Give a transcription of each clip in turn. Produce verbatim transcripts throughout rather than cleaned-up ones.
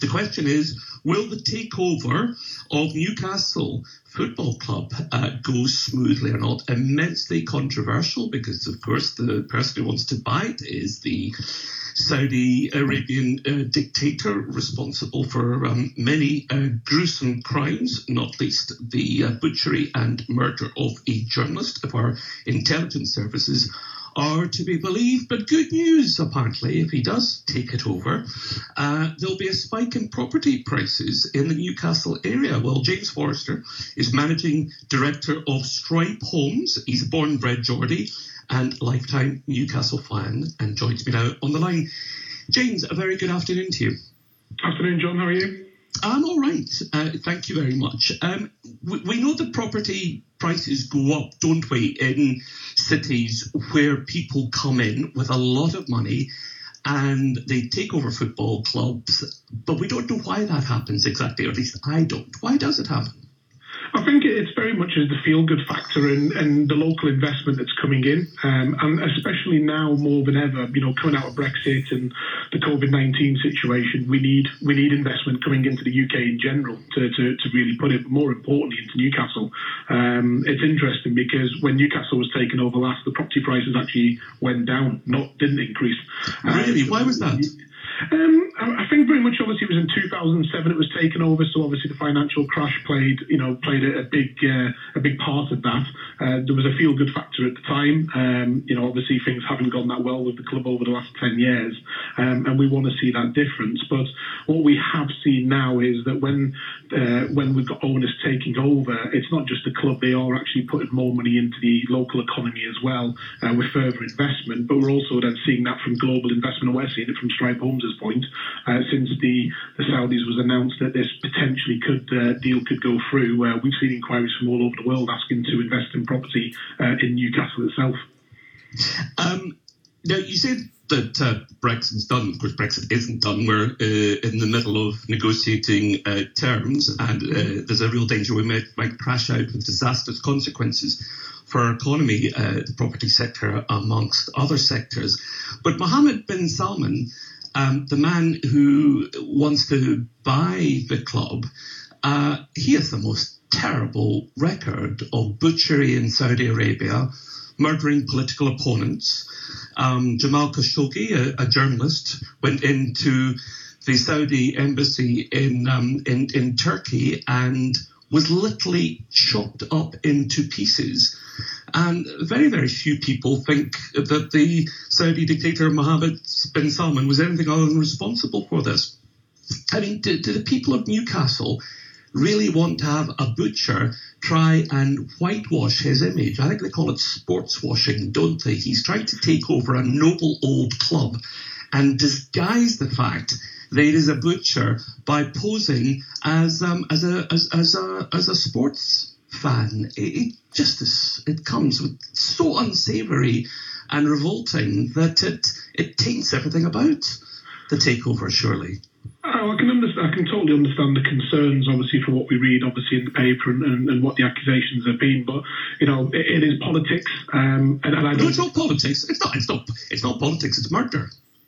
The question is, will the takeover of Newcastle Football Club uh, go smoothly or not? Immensely controversial because, of course, the person who wants to buy it is the Saudi Arabian uh, dictator responsible for um, many uh, gruesome crimes, not least the uh, butchery and murder of a journalist. If our intelligence services are to be believed. But good news, apparently, if he does take it over, uh, there'll be a spike in property prices in the Newcastle area. Well, James Forrester is managing director of Stripe Homes. He's a born and bred Geordie and lifetime Newcastle fan and joins me now on the line. James, a very good afternoon to you. Afternoon, John. How are you? I'm all right. Uh, thank you very much. Um, we, we know that property prices go up, don't we, in cities where people come in with a lot of money and they take over football clubs, but we don't know why that happens exactly, or at least I don't. Why does it happen? I think it's very much as the feel-good factor and, and the local investment that's coming in, um, and especially now more than ever, you know, coming out of Brexit and the COVID nineteen situation, we need we need investment coming into the U K in general to, to, to really put it, but more importantly, into Newcastle. Um, it's interesting because when Newcastle was taken over last, the property prices actually went down, not didn't increase. Really? Uh, Why was that? Um, I think very much obviously it was in two thousand seven it was taken over, so obviously the financial crash played you know played a, a big uh, a big part of that. Uh, there was a feel good factor at the time. Um, you know obviously things haven't gone that well with the club over the last ten years, um, and we want to see that difference. But what we have seen now is that when uh, when we've got owners taking over, it's not just the club; they are actually putting more money into the local economy as well uh, with further investment. But we're also then seeing that from global investment, and we're seeing it from Stripe Homes' point. Uh, since the, the Saudis was announced that this potentially could uh, deal could go through, uh, we've seen inquiries from all over the world asking to invest in property uh, in Newcastle itself. Um, now, you said that uh, Brexit's done. Of course, Brexit isn't done. We're uh, in the middle of negotiating uh, terms, and uh, there's a real danger we might, might crash out with disastrous consequences for our economy, uh, the property sector, amongst other sectors. But Mohammed bin Salman, Um, the man who wants to buy the club, uh, he has the most terrible record of butchery in Saudi Arabia, murdering political opponents. Um, Jamal Khashoggi, a, a journalist, went into the Saudi embassy in, um, in in Turkey and was literally chopped up into pieces. And very, very few people think that the Saudi dictator Mohammed bin Salman was anything other than responsible for this. I mean, do, do the people of Newcastle really want to have a butcher try and whitewash his image? I think they call it sports washing, don't they? He's trying to take over a noble old club and disguise the fact that it is a butcher by posing as um, as a as, as a as a sports fan. It, it just is, it comes with so unsavoury and revolting that it it taints everything about the takeover, surely. Oh, I can understand. I can totally understand the concerns, obviously, for what we read, obviously, in the paper and, and, and what the accusations have been. But you know, it, it is politics, um, and, and I don't. No, it's not politics. It's not. It's not. It's not politics. It's murder.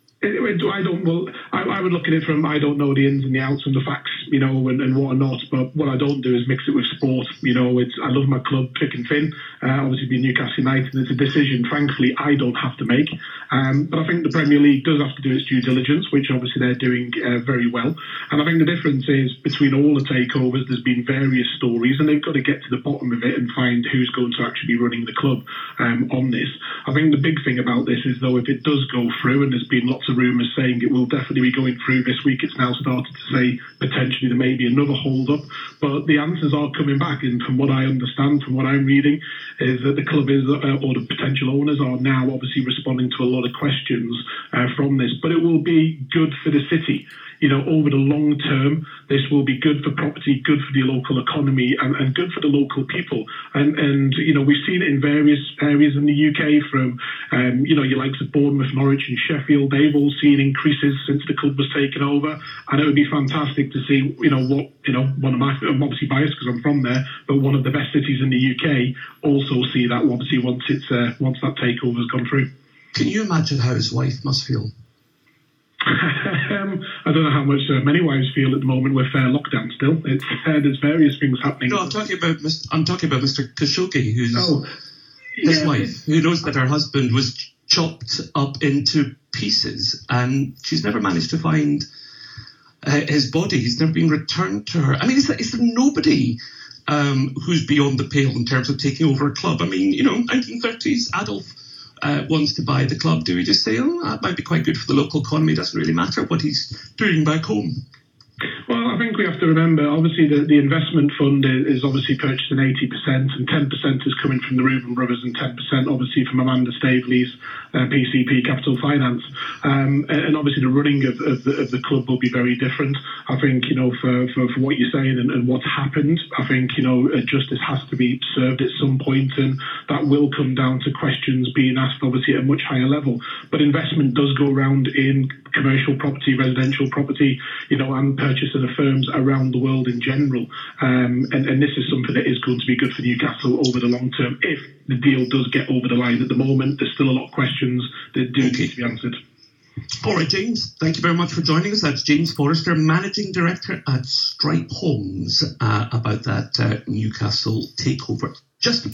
I don't. Well, I, I would look at it from I don't know the ins and the outs and the facts, you know, and, and what or not. But what I don't do is mix it with sport. You know, it's I love my club thick and thin. Uh, obviously, being Newcastle United, it's a decision, frankly, I don't have to make. Um, but I think the Premier League does have to do its due diligence, which obviously they're doing uh, very well. And I think the difference is between all the takeovers, there's been various stories, and they've got to get to the bottom of it and find who's going to actually be running the club um, on this. I think the big thing about this is, though, if it does go through, and there's been lots of rumours saying it will definitely be going through this week, it's now started to say potentially there may be another hold-up, but the answers are coming back, and from what I understand, from what I'm reading, is that the club is, uh, or the potential owners are now obviously responding to a lot of questions uh, from this, but it will be good for the city. You know, over the long term, this will be good for property, good for the local economy, and, and good for the local people. And, and, you know, we've seen it in various areas in the U K from, um, you know, your likes of Bournemouth, Norwich and Sheffield. They've all seen increases since the club was taken over. And it would be fantastic to see, you know, what, you know, one of my, I'm obviously biased because I'm from there, but one of the best cities in the U K also see that, obviously, once it's uh, once that takeover has gone through. Can you imagine how his wife must feel? um, I don't know how much uh, many wives feel at the moment with uh, lockdown still. It's, uh, there's various things happening. No, I'm talking about Mister I'm talking about Mister Khashoggi, who's oh, his yeah. wife, who knows that her husband was chopped up into pieces, and she's never managed to find uh, his body. He's never been returned to her. I mean, is there, is there nobody um, who's beyond the pale in terms of taking over a club? I mean, you know, nineteen thirties, Adolf uh, wants to buy the club. Do we just say, oh, that might be quite good for the local economy? It doesn't really matter what he's doing back home. Well, I think we have to remember, obviously, the, the investment fund is, is obviously purchasing eighty percent, and ten percent is coming from the Reuben Brothers, and ten percent obviously from Amanda Staveley's uh, P C P Capital Finance. Um, and, and obviously the running of, of, the, of the club will be very different. I think, you know, for, for, for what you're saying and, and what's happened, I think, you know, justice has to be served at some point, and that will come down to questions being asked, obviously, at a much higher level. But investment does go around in commercial property, residential property, you know, and purchasing of firms around the world in general. Um, and, and this is something that is going to be good for Newcastle over the long term if the deal does get over the line. At the moment, there's still a lot of questions that do Okay. need to be answered. All right, James, thank you very much for joining us. That's James Forrester, Managing Director at Stripe Homes, uh, about that uh, Newcastle takeover. Just